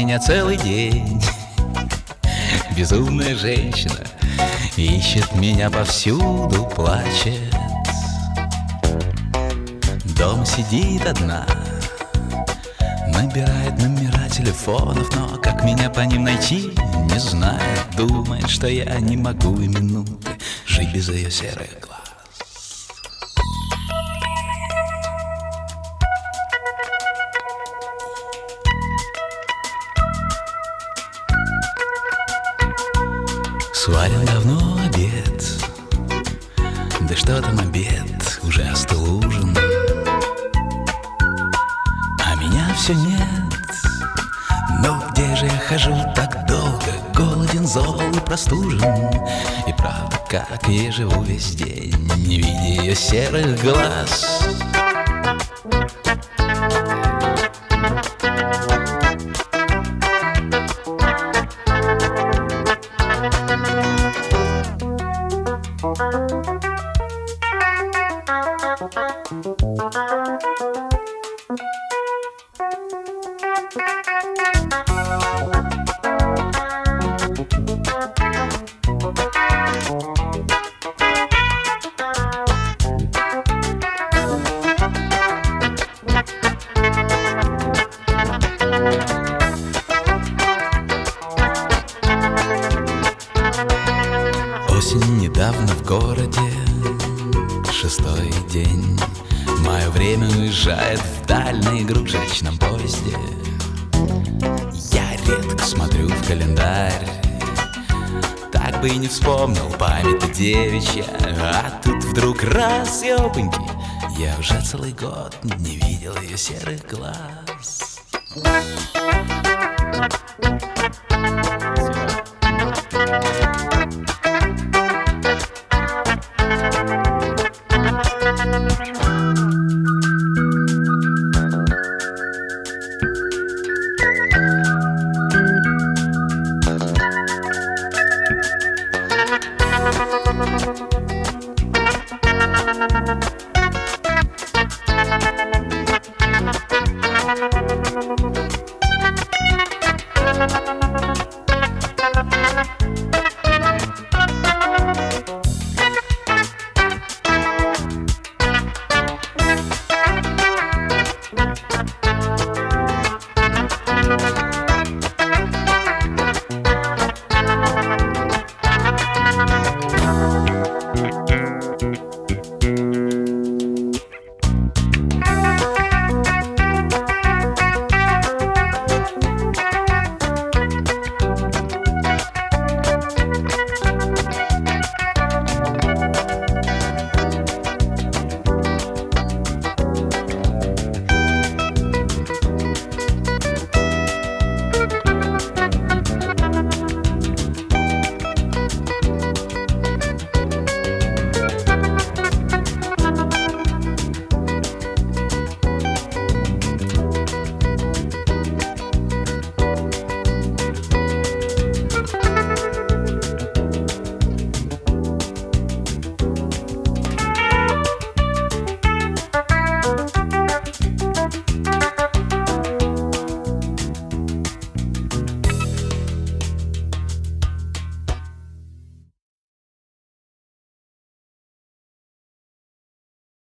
меня целый день. Безумная женщина ищет меня повсюду, плачет. Дома сидит одна, набирает номера телефонов, но как меня по ним найти, не знает. Думает, что я не могу и минуты жить без ее серых глаз. Сварен давно обед, да что там обед, уже остыл ужин, а меня все нет. Но где же я хожу так долго, голоден, зол и простужен? И правда, как я живу весь день, не видя ее серых глаз. Осень недавно в городе, 6-й день. Мое время уезжает вдаль на игрушечном поезде. Я редко смотрю в календарь, так бы и не вспомнил, память девичья. А тут вдруг раз, ёпоньки, я уже целый год не видел ее серых глаз.